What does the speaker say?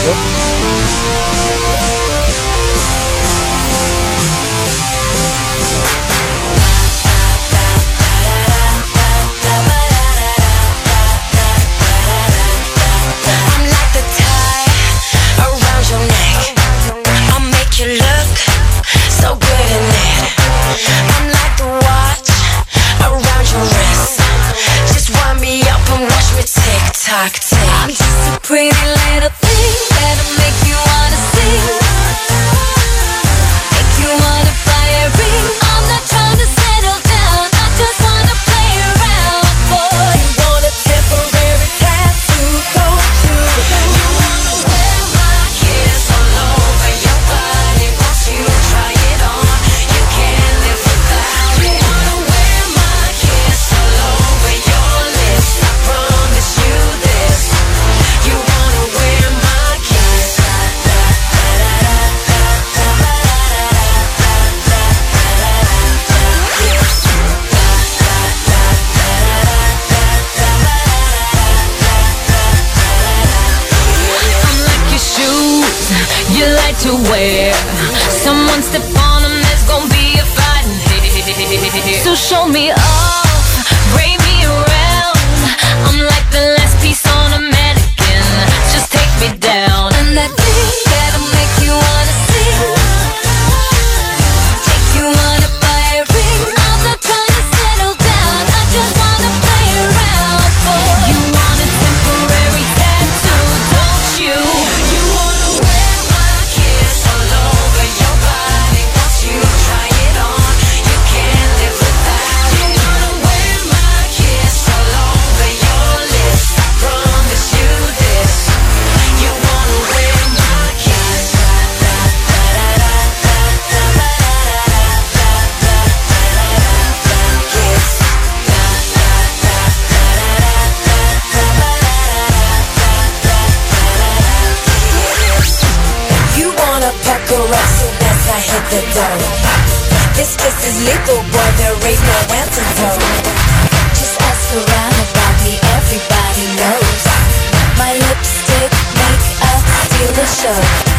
I'm just a pretty little thing that'll make you wanna sing, make you wanna buy a ring. I'm not trying to settle down, I just wanna play around, boy. You want a temporary tattoo, don't you? You wanna wear my kiss all over your body. Once you try it on, you can't live without it. You wanna wear my kiss all over your lips. I promise you this. You wanna wear my kiss. I'm like your shoes, you like to wear. Someone step on them, there's gonna be a fight in here. So show me off, bring me around. I'm like the last piece on a mannequin. Just take me down. And that thing that'll make you wanna sing, make you wanna buy a ring. I'm not trying to settle down, I just wanna play around, boy. You want a temporary tattoo, don't you? You wanna wear my kiss all over your body. Once you try it on, you can't live without it. You wanna wear my kiss all over your lips. I promise you this. You wanna wear my kiss. You wanna pucker up soon as I hit the door. This kiss is lethal, boy, there ain't no antidote. Just ask around about me, everybody knows. My lipstick, makeup, steal the show.